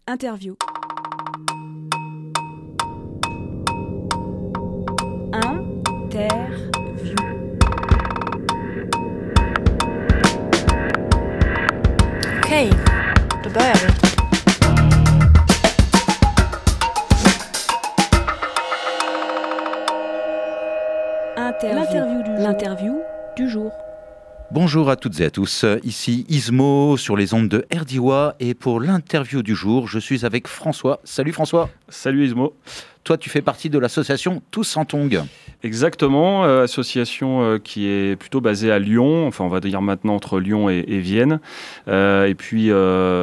Interview. Interview. Okej, då börjar vi. L'interview du jour. Bonjour à toutes et à tous, ici Ismo sur les ondes de RDIWA et pour l'interview du jour, je suis avec François. Salut François. Salut Ismo. Toi, tu fais partie de l'association Tous en Tongs. Exactement, association qui est plutôt basée à Lyon, enfin on va dire maintenant entre Lyon et Vienne. Et puis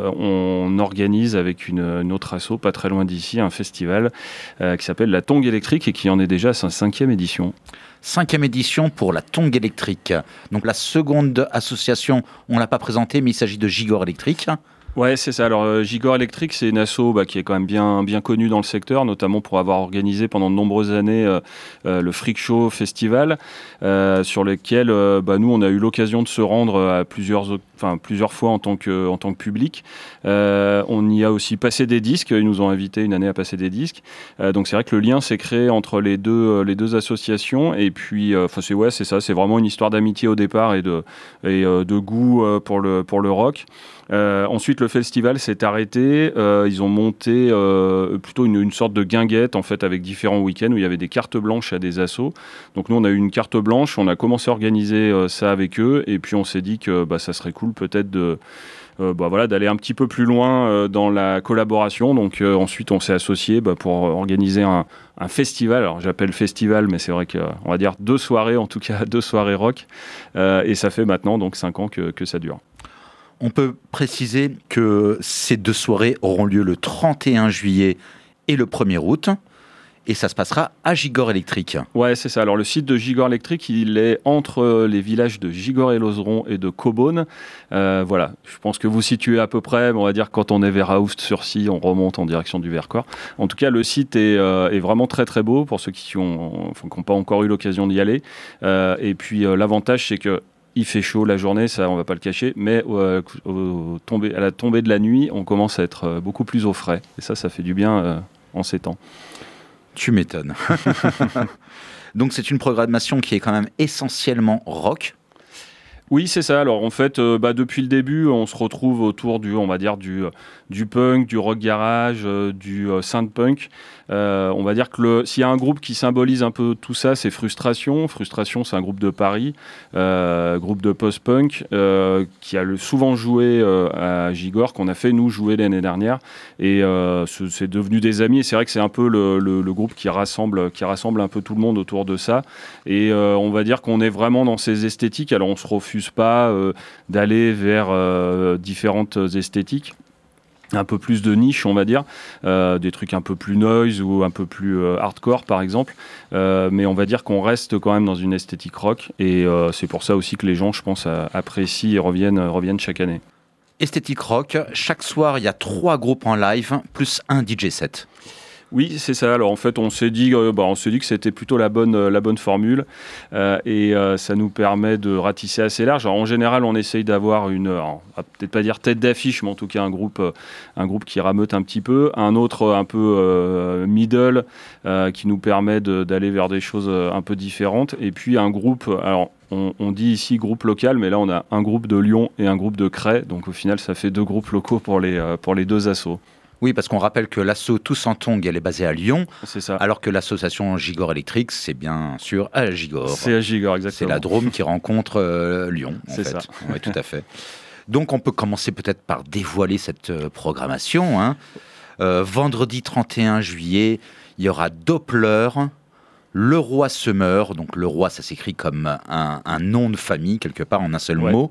on organise avec une autre asso, pas très loin d'ici, un festival qui s'appelle la Tongue électrique et qui en est déjà à sa 5e édition. 5e édition pour la Tongue électrique. Donc la seconde association, on ne l'a pas présentée, mais il s'agit de Gigor électrique. Ouais, c'est ça. Alors, Gigor électrique, c'est une asso qui est quand même bien connue dans le secteur, notamment pour avoir organisé pendant de nombreuses années le Freak Show Festival, sur lequel nous, on a eu l'occasion de se rendre à plusieurs fois en tant que public. On y a aussi passé des disques. Ils nous ont invités une année à passer des disques. Donc, c'est vrai que le lien s'est créé entre les deux associations. Et puis, c'est ça. C'est vraiment une histoire d'amitié au départ et de goût pour le rock. Ensuite, le festival s'est arrêté. Ils ont monté plutôt une sorte de guinguette en fait avec différents week-ends où il y avait des cartes blanches à des assos. Donc nous, on a eu une carte blanche. On a commencé à organiser ça avec eux et puis on s'est dit que ça serait cool peut-être d'aller un petit peu plus loin dans la collaboration. Donc ensuite, on s'est associé pour organiser un festival. Alors j'appelle festival, mais c'est vrai qu'on va dire 2 soirées, en tout cas 2 soirées rock. Et ça fait maintenant donc 5 ans que ça dure. On peut préciser que ces 2 soirées auront lieu le 31 juillet et le 1er août. Et ça se passera à Gigor électrique. Ouais, c'est ça. Alors, le site de Gigor électrique, il est entre les villages de Gigor et Lauzeron et de Cobonne. Voilà. Je pense que vous situez à peu près, on va dire, quand on est vers Aoust-sur-Scie, on remonte en direction du Vercors. En tout cas, le site est vraiment très, très beau pour ceux qui n'ont pas encore eu l'occasion d'y aller. Et puis, l'avantage, c'est que il fait chaud la journée, ça on va pas le cacher, mais à la tombée de la nuit, on commence à être beaucoup plus au frais. Et ça fait du bien en ces temps. Tu m'étonnes. Donc c'est une programmation qui est quand même essentiellement rock. Oui, c'est ça. Alors en fait, depuis le début, on se retrouve autour du punk, du rock garage, du synth punk. On va dire que s'il y a un groupe qui symbolise un peu tout ça, c'est Frustration. Frustration, c'est un groupe de Paris, groupe de post-punk qui a souvent joué à Gigor, qu'on a fait nous jouer l'année dernière. Et c'est devenu des amis. Et c'est vrai que c'est un peu le groupe qui rassemble un peu tout le monde autour de ça. Et on va dire qu'on est vraiment dans ces esthétiques. Alors on se refuse pas d'aller vers différentes esthétiques, un peu plus de niche on va dire, des trucs un peu plus noise ou un peu plus hardcore par exemple, mais on va dire qu'on reste quand même dans une esthétique rock et c'est pour ça aussi que les gens je pense apprécient et reviennent chaque année. Esthétique rock, chaque soir il y a 3 groupes en live plus un DJ set. Oui, c'est ça. Alors en fait, on s'est dit que c'était plutôt la bonne formule et ça nous permet de ratisser assez large. Alors, en général, on essaye d'avoir on va peut-être pas dire tête d'affiche, mais en tout cas un groupe qui rameute un petit peu, un autre un peu middle qui nous permet d'aller vers des choses un peu différentes, et puis un groupe. Alors on dit ici groupe local, mais là on a un groupe de Lyon et un groupe de Cray, donc au final ça fait 2 groupes locaux pour les 2 assos. Oui, parce qu'on rappelle que l'asso Tous en Tongs, elle est basée à Lyon. C'est ça. Alors que l'association Gigor électrique, c'est bien sûr à Gigor. C'est à Gigor, exactement. C'est la Drôme qui rencontre Lyon, en fait. C'est ça. Oui, tout à fait. Donc, on peut commencer peut-être par dévoiler cette programmation. Vendredi 31 juillet, il y aura Doppler, Le Roi Semeur. Donc, Le Roi, ça s'écrit comme un nom de famille, quelque part, en un seul mot.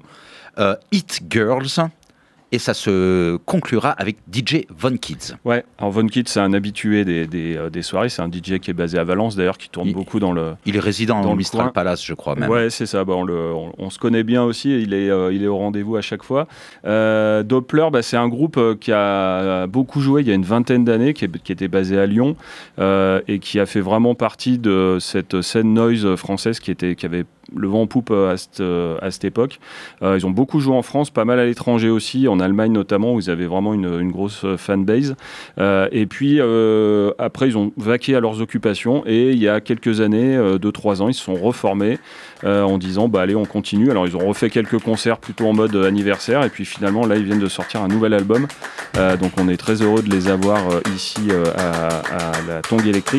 Hit Girls. Et ça se conclura avec DJ Von Kids. Ouais, alors Von Kids, c'est un habitué des soirées. C'est un DJ qui est basé à Valence, d'ailleurs, qui tourne beaucoup dans le. Il est résident dans au le Mistral coin. Palace, je crois même. Ouais, c'est ça. On se connaît bien aussi. Il est au rendez-vous à chaque fois. Doppler, c'est un groupe qui a beaucoup joué il y a une vingtaine d'années, qui était basé à Lyon et qui a fait vraiment partie de cette scène noise française qui avait le vent en poupe à cette époque. Ils ont beaucoup joué en France, pas mal à l'étranger aussi, en Allemagne notamment, où ils avaient vraiment une grosse fanbase. Et puis après, ils ont vaqué à leurs occupations et il y a quelques années, 2-3 ans, ils se sont reformés en disant allez, on continue. Alors ils ont refait quelques concerts plutôt en mode anniversaire et puis finalement là ils viennent de sortir un nouvel album. Donc on est très heureux de les avoir ici à la Tongue électrique.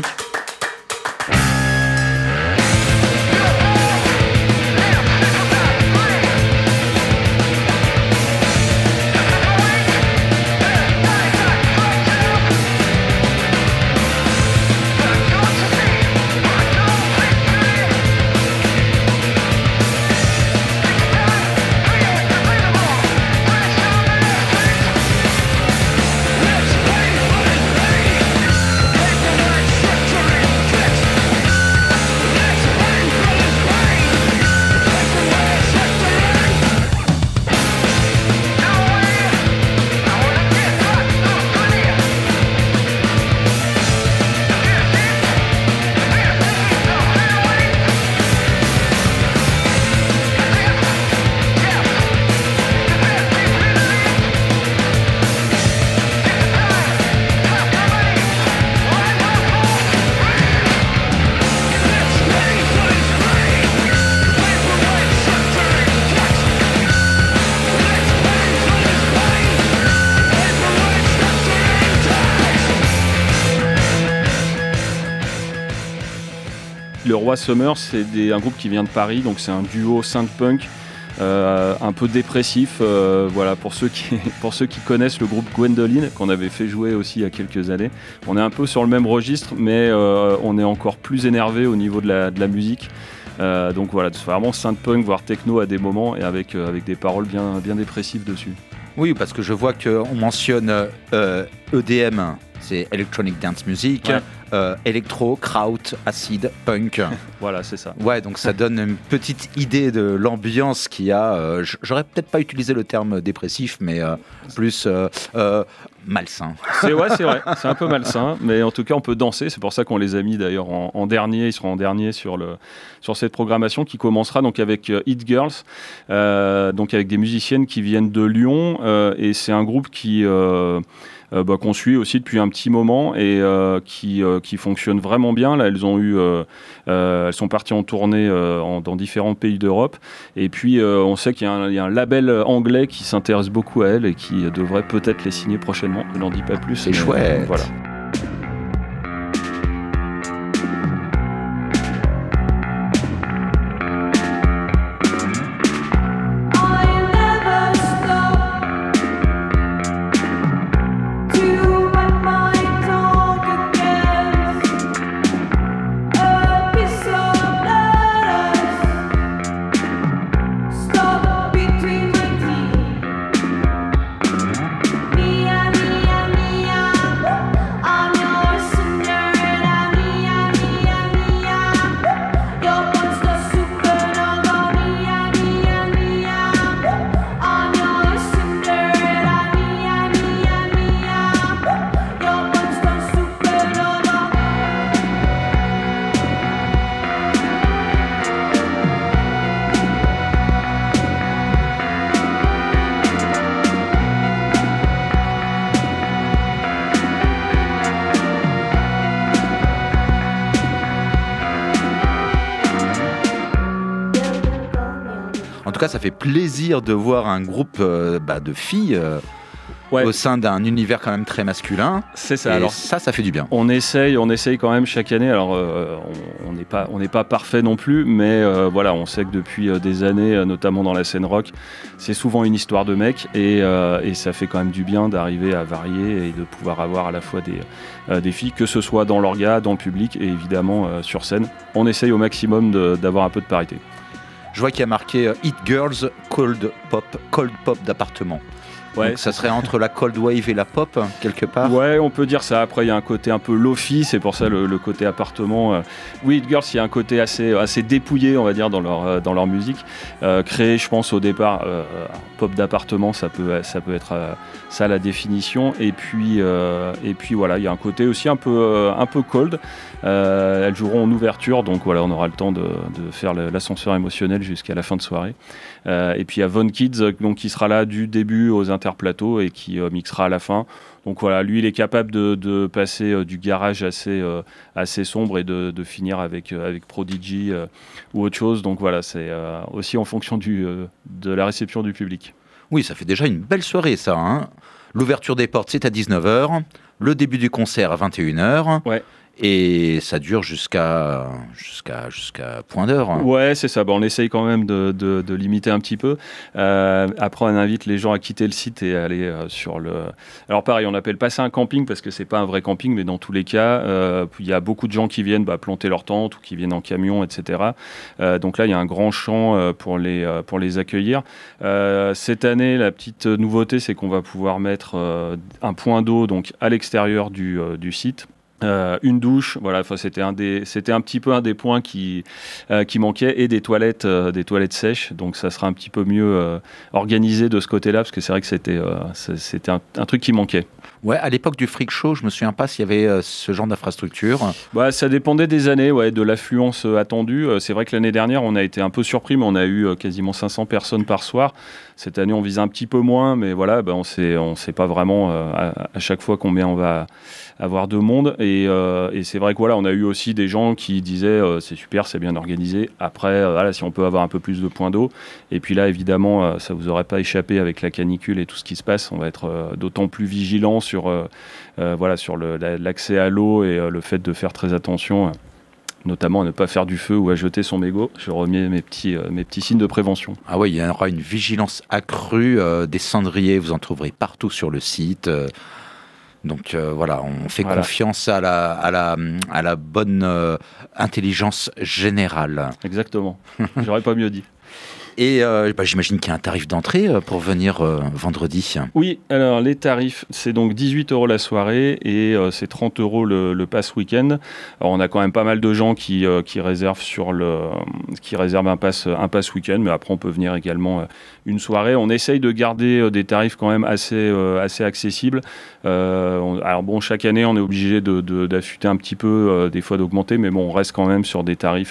Le Roi Summer, c'est un groupe qui vient de Paris, donc c'est un duo synth-punk un peu dépressif. Voilà, pour ceux qui connaissent le groupe Gwendoline, qu'on avait fait jouer aussi il y a quelques années. On est un peu sur le même registre, mais on est encore plus énervé au niveau de la musique. Donc voilà, c'est vraiment synth-punk, voire techno à des moments, et avec des paroles bien dépressives dessus. Oui, parce que je vois qu'on mentionne EDM, c'est Electronic Dance Music, Electro, Kraut, Acid, Punk. Voilà, c'est ça. Ouais, donc ça donne une petite idée de l'ambiance qu'il y a. J'aurais peut-être pas utilisé le terme dépressif, mais plus malsain. C'est vrai, c'est un peu malsain, mais en tout cas on peut danser. C'est pour ça qu'on les a mis d'ailleurs en dernier. Ils seront en dernier sur cette programmation qui commencera donc avec Hit Girls, donc avec des musiciennes qui viennent de Lyon, et c'est un groupe qu'on suit aussi depuis un petit moment et qui fonctionne vraiment bien. Là, elles sont parties en tournée dans différents pays d'Europe, et puis on sait qu'il y a un label anglais qui s'intéresse beaucoup à elles et qui devrait peut-être les signer prochainement. Je n'en dis pas plus. C'est chouette. Voilà. En tout cas, ça fait plaisir de voir un groupe de filles au sein d'un univers quand même très masculin. C'est ça. Et alors ça fait du bien. On essaye quand même chaque année. Alors on n'est pas parfait non plus, mais voilà, on sait que depuis des années, notamment dans la scène rock, c'est souvent une histoire de mecs, et ça fait quand même du bien d'arriver à varier et de pouvoir avoir à la fois des filles, que ce soit dans l'orga, dans le public et évidemment sur scène. On essaye au maximum d'avoir un peu de parité. Je vois qu'il y a marqué Hit Girls Cold Pop d'appartement. Ouais, donc ça serait entre la cold wave et la pop, quelque part. Ouais, on peut dire ça. Après, il y a un côté un peu lofi, c'est pour ça le côté appartement. Oui, It Girls, il y a un côté assez dépouillé, on va dire, dans leur musique. Créé, je pense, au départ, pop d'appartement, ça peut être ça la définition. Et puis voilà, il y a un côté aussi un peu cold. Elles joueront en ouverture, donc voilà, on aura le temps de faire l'ascenseur émotionnel jusqu'à la fin de soirée. Et puis il y a Von Kids, donc, qui sera là du début aux interplateaux et qui mixera à la fin. Donc voilà, lui il est capable de passer du garage assez sombre et de finir avec Prodigy ou autre chose. Donc voilà, c'est aussi en fonction de la réception du public. Oui, ça fait déjà une belle soirée, ça. Hein. L'ouverture des portes, c'est à 19h. Le début du concert à 21h. Ouais. Et ça dure jusqu'à point d'heure. Hein. Ouais, c'est ça. Bon, on essaye quand même de limiter un petit peu. Après, on invite les gens à quitter le site et à aller sur le... Alors pareil, on n'appelle pas ça un camping parce que c'est pas un vrai camping, mais dans tous les cas, il y a beaucoup de gens qui viennent planter leur tente ou qui viennent en camion, etc. Donc là, il y a un grand champ pour les accueillir. Cette année, la petite nouveauté, c'est qu'on va pouvoir mettre un point d'eau donc à l'extérieur du site. Une douche, voilà, c'était un petit peu un des points qui manquait, et des toilettes sèches, donc ça sera un petit peu mieux organisé de ce côté-là, parce que c'est vrai que c'était un truc qui manquait. Ouais, à l'époque du Freak Show, je me souviens pas s'il y avait ce genre d'infrastructure. Bah, ça dépendait des années, ouais, de l'affluence attendue. C'est vrai que l'année dernière, on a été un peu surpris, mais on a eu quasiment 500 personnes par soir. Cette année, on vise un petit peu moins, mais voilà, on sait pas vraiment à chaque fois combien on va avoir de monde. Et c'est vrai que voilà, on a eu aussi des gens qui disaient c'est super, c'est bien organisé. Après, voilà, si on peut avoir un peu plus de points d'eau. Et puis là, évidemment, ça vous aurait pas échappé avec la canicule et tout ce qui se passe. On va être d'autant plus vigilant sur l'accès à l'eau et le fait de faire très attention. Notamment à ne pas faire du feu ou à jeter son mégot. Je remets mes petits signes de prévention. Ah oui, il y aura une vigilance accrue. Des cendriers, vous en trouverez partout sur le site. Donc voilà, on fait confiance à la bonne intelligence générale. Exactement, j'aurais pas mieux dit. Et j'imagine qu'il y a un tarif d'entrée pour venir vendredi. Oui, alors les tarifs, c'est donc 18 € la soirée et c'est 30 € le pass week-end. Alors on a quand même pas mal de gens qui réservent qui réservent un pass week-end, mais après on peut venir également une soirée. On essaye de garder des tarifs quand même assez accessibles. Alors bon, chaque année on est obligé d'affûter un petit peu, des fois d'augmenter, mais bon, on reste quand même sur des tarifs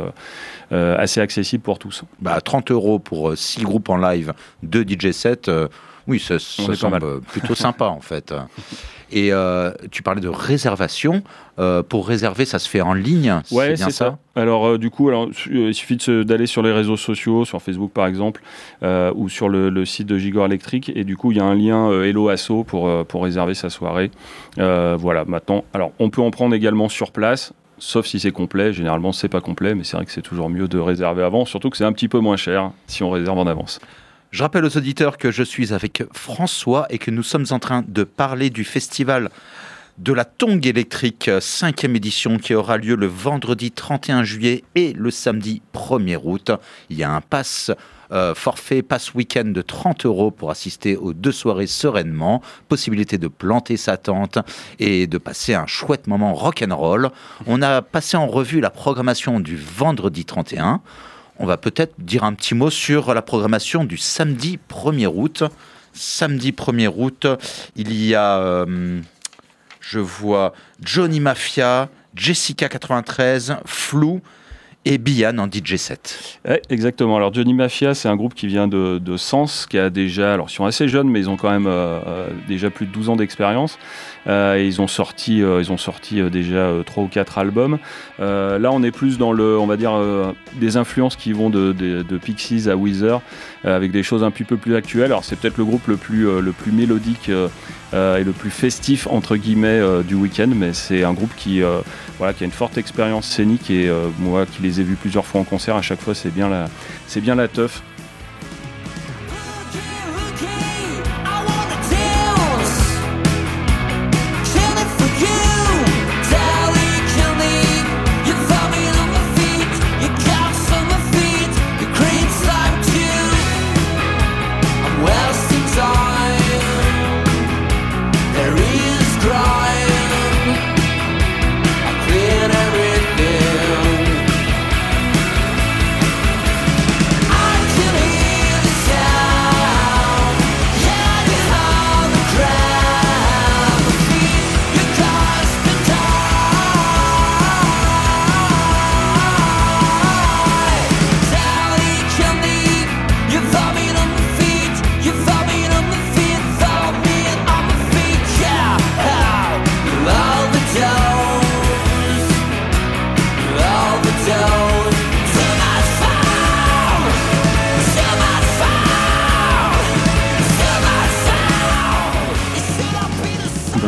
assez accessibles pour tous. 30 € pour 6 groupes en live, 2 DJ sets, oui, ça semble plutôt sympa en fait. Et tu parlais de réservation. Pour réserver, ça se fait en ligne, ouais, c'est bien ça. Alors du coup, il suffit d'aller sur les réseaux sociaux, sur Facebook par exemple, ou sur le site de Gigor Electric, et du coup il y a un lien Hello Asso pour réserver sa soirée. Voilà, maintenant, alors on peut en prendre également sur place. Sauf si c'est complet, généralement c'est pas complet, mais c'est vrai que c'est toujours mieux de réserver avant, surtout que c'est un petit peu moins cher si on réserve en avance. Je rappelle aux auditeurs que je suis avec François et que nous sommes en train de parler du festival de la Tongue électrique, 5e édition, qui aura lieu le vendredi 31 juillet et le samedi 1er août. Il y a un forfait pass week-end de 30 € pour assister aux 2 soirées sereinement. Possibilité de planter sa tente et de passer un chouette moment rock'n'roll. On a passé en revue la programmation du vendredi 31. On va peut-être dire un petit mot sur la programmation du samedi 1er août. Samedi 1er août, il y a, je vois, Johnny Mafia, Jessica 93, Flou et Bian en DJ set. Ouais, exactement. Alors Johnny Mafia, c'est un groupe qui vient de Sens, qui a déjà, alors ils sont assez jeunes, mais ils ont quand même déjà plus de 12 ans d'expérience. Et ils ont sorti déjà 3 ou 4 albums. Là, on est plus dans on va dire, des influences qui vont de Pixies à Weezer, avec des choses un petit peu plus actuelles. Alors c'est peut-être le groupe le plus mélodique et le plus festif entre guillemets du week-end, mais c'est un groupe qui a une forte expérience scénique, et moi qui les ai vus plusieurs fois en concert, à chaque fois c'est bien la teuf. Wasting time.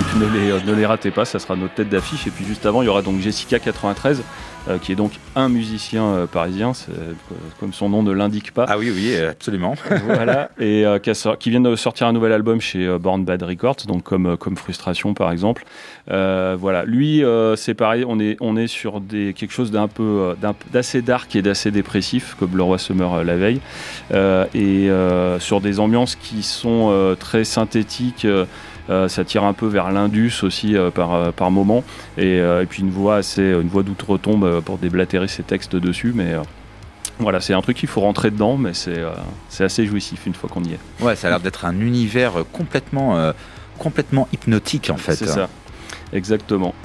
donc ne les ratez pas, ça sera notre tête d'affiche. Et puis juste avant, il y aura donc Jessica 93, qui est donc un musicien parisien, comme son nom ne l'indique pas. Ah oui, absolument. Voilà, et qui vient de sortir un nouvel album chez Born Bad Records, donc comme Frustration par exemple. Voilà, lui c'est pareil, on est sur quelque chose d'assez dark et d'assez dépressif, comme Le Roi se meurt la veille, et sur des ambiances qui sont très synthétiques. Ça tire un peu vers l'indus aussi par moment, et puis une voix d'outre-tombe pour déblatérer ses textes dessus, mais voilà, c'est un truc qu'il faut rentrer dedans, mais c'est assez jouissif une fois qu'on y est. Ouais, ça a l'air d'être un univers complètement hypnotique en fait. C'est ça, exactement.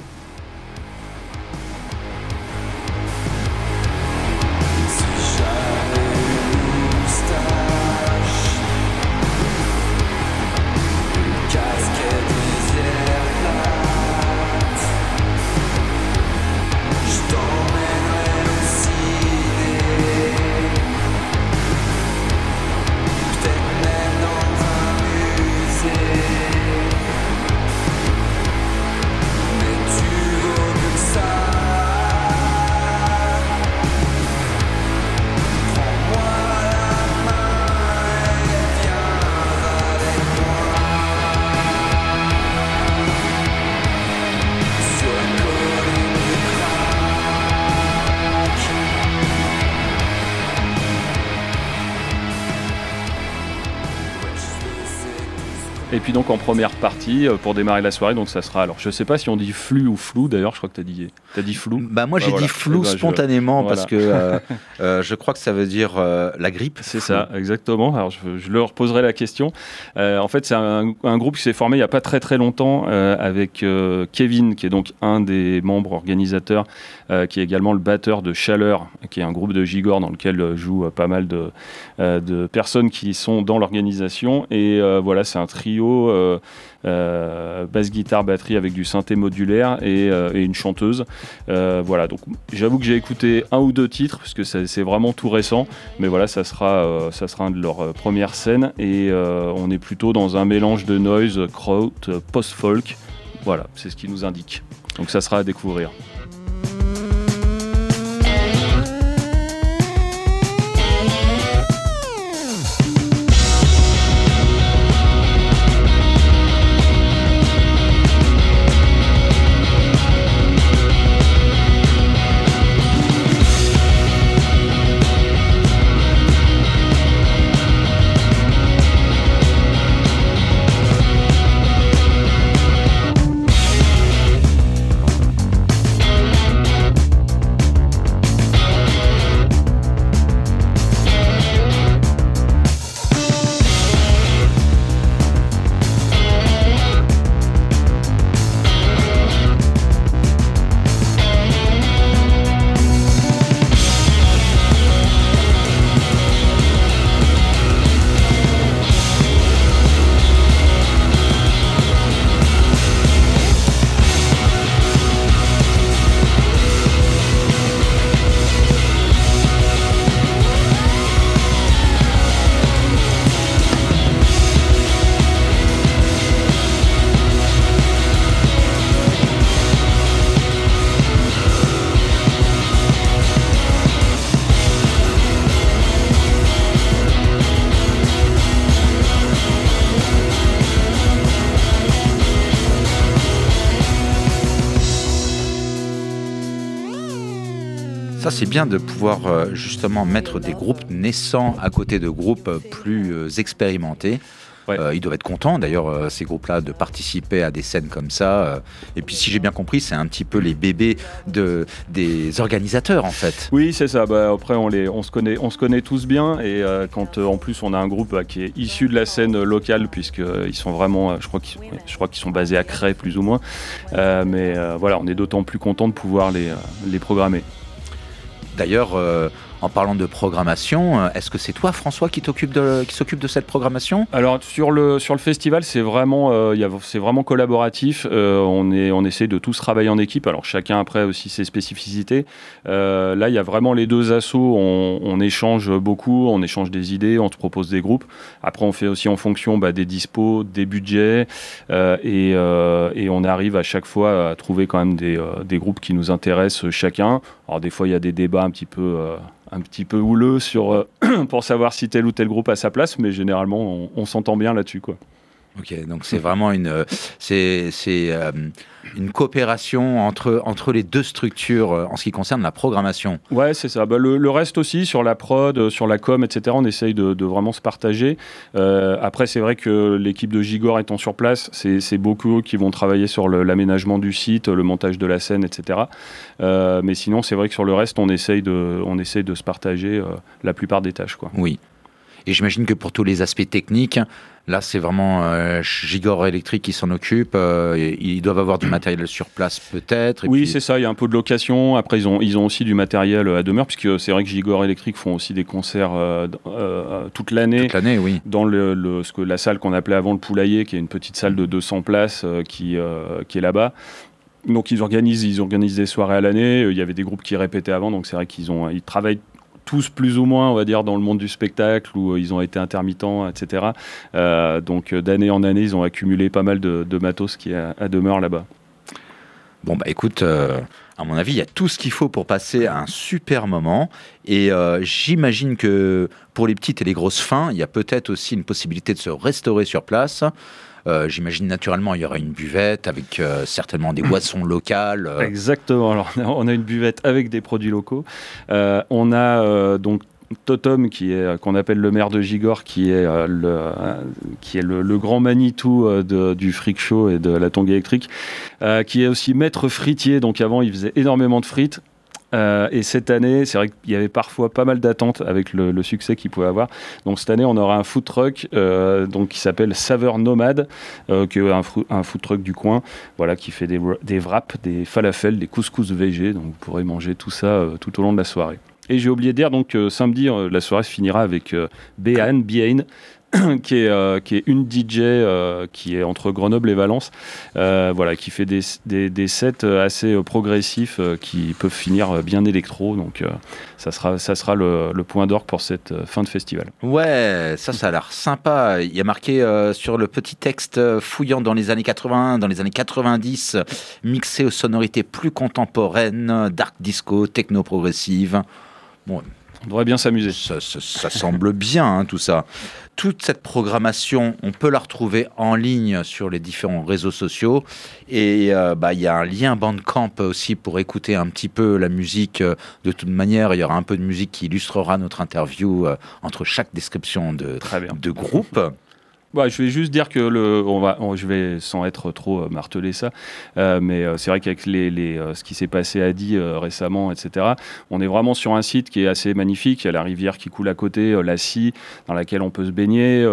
Et puis donc en première partie, pour démarrer la soirée, donc ça sera, alors je sais pas si on dit flux ou flou, d'ailleurs je crois que t'as dit flou. Bah moi j'ai dit flou spontanément parce que je crois que ça veut dire la grippe. C'est ça, exactement. Alors je leur poserai la question. En fait c'est un groupe qui s'est formé il n'y a pas très très longtemps avec Kevin, qui est donc un des membres organisateurs, qui est également le batteur de Chaleur, qui est un groupe de Gigor dans lequel jouent pas mal de personnes qui sont dans l'organisation. Et voilà, c'est un trio basse guitare batterie avec du synthé modulaire et une chanteuse. Voilà, donc j'avoue que j'ai écouté 1 ou 2 titres parce que c'est vraiment tout récent, mais voilà, ça sera un de leurs premières scènes, et on est plutôt dans un mélange de noise, kraut, post-folk. Voilà, c'est ce qui nous indique. Donc ça sera à découvrir. Ça, c'est bien de pouvoir justement mettre des groupes naissants à côté de groupes plus expérimentés. Ouais. Ils doivent être contents, d'ailleurs, ces groupes-là, de participer à des scènes comme ça. Et puis, si j'ai bien compris, c'est un petit peu les bébés des organisateurs, en fait. Oui, c'est ça. Bah, après, on se connaît tous bien. Et quand, en plus, on a un groupe qui est issu de la scène locale, puisqu'ils sont vraiment, je crois qu'ils sont basés à Cray, plus ou moins. Mais voilà, on est d'autant plus content de pouvoir les programmer. D'ailleurs, En parlant de programmation, est-ce que c'est toi, François, qui s'occupe de cette programmation ? Alors sur le festival, c'est vraiment collaboratif. On essaie de tous travailler en équipe. Alors chacun après aussi ses spécificités. Là, il y a vraiment les deux assos. On échange beaucoup, on échange des idées, on te propose des groupes. Après, on fait aussi en fonction des dispos, des budgets, et on arrive à chaque fois à trouver quand même des groupes qui nous intéressent chacun. Alors des fois, il y a des débats un petit peu houleux pour savoir si tel ou tel groupe a sa place, mais généralement, on s'entend bien là-dessus, quoi. Ok, donc c'est vraiment une coopération entre les deux structures en ce qui concerne la programmation. Ouais, c'est ça. Le reste aussi, sur la prod, sur la com, etc., on essaye de vraiment se partager. Après, c'est vrai que l'équipe de Gigor étant sur place, c'est beaucoup qui vont travailler sur l'aménagement du site, le montage de la scène, etc. Mais sinon, c'est vrai que sur le reste, on essaye de se partager la plupart des tâches, quoi. Oui. Et j'imagine que pour tous les aspects techniques, là, c'est vraiment Gigor Electric qui s'en occupe. Ils doivent avoir du matériel sur place, peut-être. Oui, c'est ça. Il y a un peu de location. Après, ils ont aussi du matériel à demeure, puisque c'est vrai que Gigor Electric font aussi des concerts toute l'année. Toute l'année, oui. Dans la salle qu'on appelait avant le Poulailler, qui est une petite salle de 200 places qui est là-bas. Donc, ils organisent des soirées à l'année. Il y avait des groupes qui répétaient avant. Donc, c'est vrai ils travaillent tous plus ou moins, on va dire, dans le monde du spectacle où ils ont été intermittents, etc. Donc d'année en année, ils ont accumulé pas mal de matos qui est à demeure là-bas. Bon, écoute, à mon avis, il y a tout ce qu'il faut pour passer un super moment. Et j'imagine que pour les petites et les grosses fins, il y a peut-être aussi une possibilité de se restaurer sur place. J'imagine naturellement il y aura une buvette avec certainement des boissons locales. Exactement, alors on a une buvette avec des produits locaux. On a donc Totom qu'on appelle le maire de Gigor, qui est le grand Manitou du freak show et de la tongue électrique, qui est aussi maître fritier. Donc avant il faisait énormément de frites. Et cette année, c'est vrai qu'il y avait parfois pas mal d'attentes avec le succès qu'il pouvait avoir. Donc cette année, on aura un food truck qui s'appelle Saveur Nomade, qui est un food truck du coin, voilà, qui fait des wraps, des falafels, des couscous végé. Donc vous pourrez manger tout ça tout au long de la soirée. Et j'ai oublié de dire, donc samedi, la soirée se finira avec Béane, qui est une DJ qui est entre Grenoble et Valence, qui fait des sets assez progressifs qui peuvent finir bien électro. Donc ça sera le point d'orgue pour cette fin de festival. Ouais, ça a l'air sympa. Il y a marqué sur le petit texte fouillant dans les années 80, dans les années 90, mixé aux sonorités plus contemporaines, dark disco, techno progressive. Bon, on devrait bien s'amuser. Ça semble bien, tout ça. Toute cette programmation, on peut la retrouver en ligne sur les différents réseaux sociaux. Et il y a un lien Bandcamp aussi pour écouter un petit peu la musique. De toute manière, il y aura un peu de musique qui illustrera notre interview entre chaque description de groupe. Je vais juste dire que je vais sans être trop martelé ça, mais c'est vrai qu'avec ce qui s'est passé à Die récemment, etc., on est vraiment sur un site qui est assez magnifique. Il y a la rivière qui coule à côté, la Scie, dans laquelle on peut se baigner.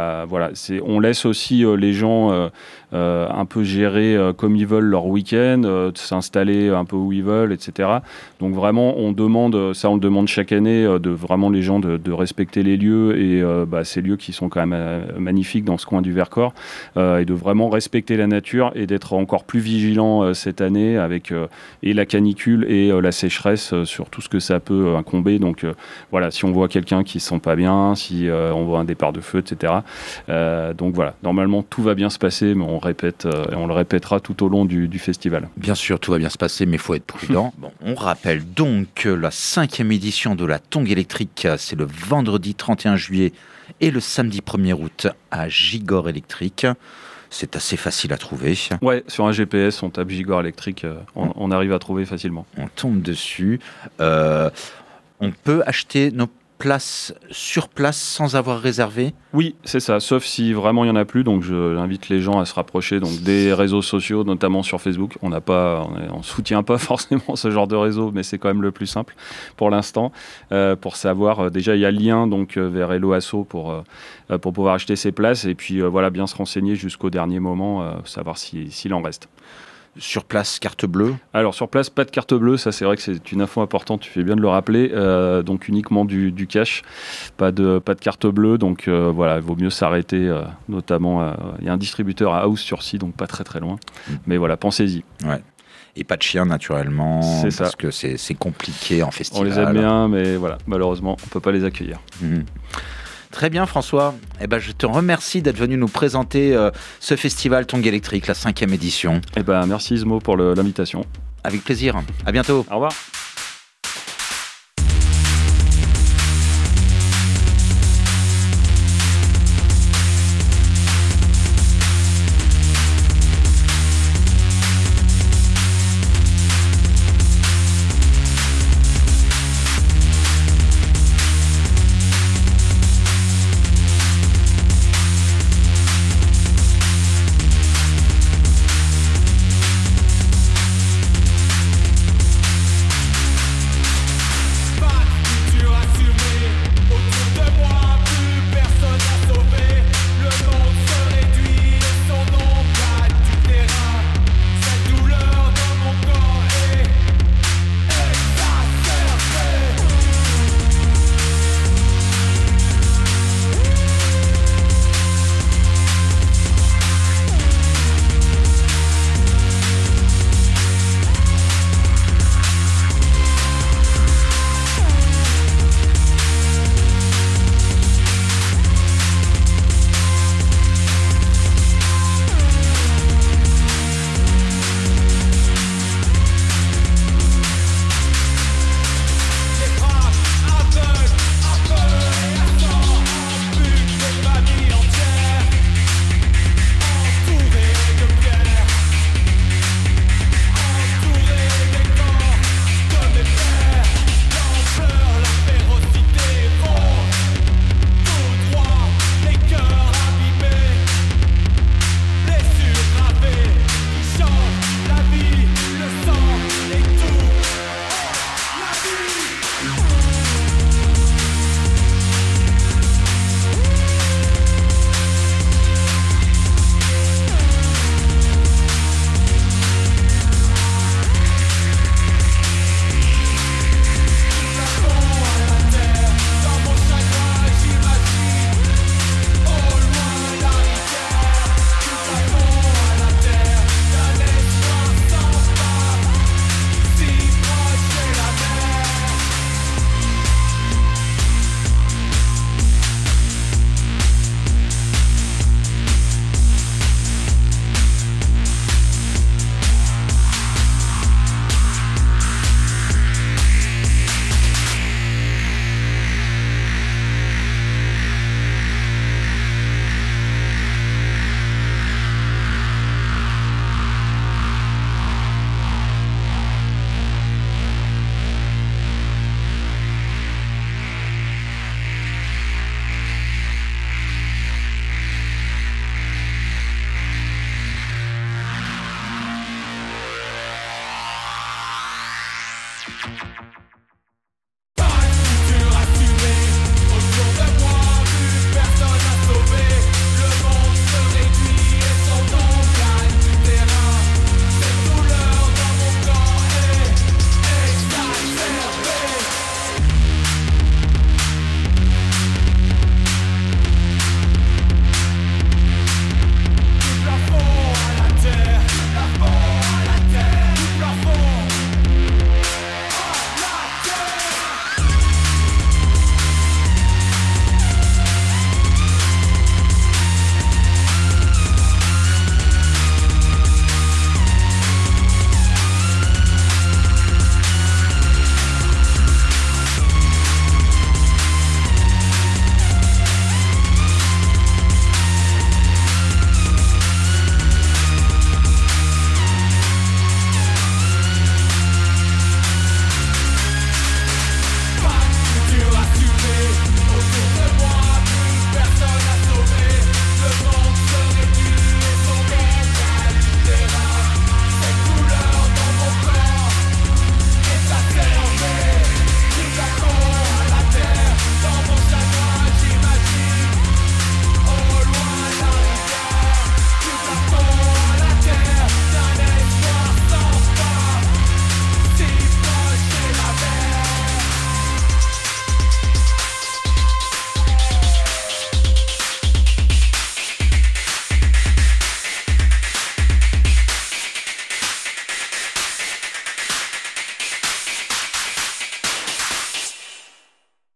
On laisse aussi les gens un peu gérer comme ils veulent leur week-end, s'installer un peu où ils veulent, etc. Donc vraiment, on le demande chaque année, de vraiment les gens de respecter les lieux et ces lieux qui sont quand même magnifiques dans ce coin du Vercors, et de vraiment respecter la nature et d'être encore plus vigilant cette année avec et la canicule et la sécheresse sur tout ce que ça peut incomber. Donc si on voit quelqu'un qui se sent pas bien, si on voit un départ de feu, etc. Donc voilà, normalement tout va bien se passer, mais on le répétera tout au long du festival. Bien sûr, tout va bien se passer, mais il faut être prudent. On rappelle donc que la 5e édition de la tongue électrique, c'est le vendredi 31 juillet et le samedi 1er août à Gigor Electric. C'est assez facile à trouver. Ouais, sur un GPS, on tape Gigor Electric, on arrive à trouver facilement. On tombe dessus. On peut acheter nos places sur place sans avoir réservé ? Oui, c'est ça, sauf si vraiment il n'y en a plus. Donc j'invite les gens à se rapprocher des réseaux sociaux, notamment sur Facebook. On ne soutient pas forcément ce genre de réseau, mais c'est quand même le plus simple pour l'instant. Pour savoir, déjà il y a le lien vers Hello Asso pour pouvoir acheter ses places et puis bien se renseigner jusqu'au dernier moment, savoir s'il en reste. Sur place, carte bleue? Alors sur place, pas de carte bleue, ça c'est vrai que c'est une info importante, tu fais bien de le rappeler, donc uniquement du cash, pas de carte bleue, donc voilà, il vaut mieux s'arrêter, notamment, il y a un distributeur à House-sur-Sea, donc pas très très loin, mais voilà, pensez-y. Ouais. Et pas de chien naturellement, C'est parce ça. que c'est compliqué en On festival. les aime bien, mais voilà, malheureusement, on peut pas les accueillir. Très bien François, je te remercie d'être venu nous présenter ce festival Tongue électrique, la 5e édition. Merci Ismo pour l'invitation. Avec plaisir, à bientôt. Au revoir.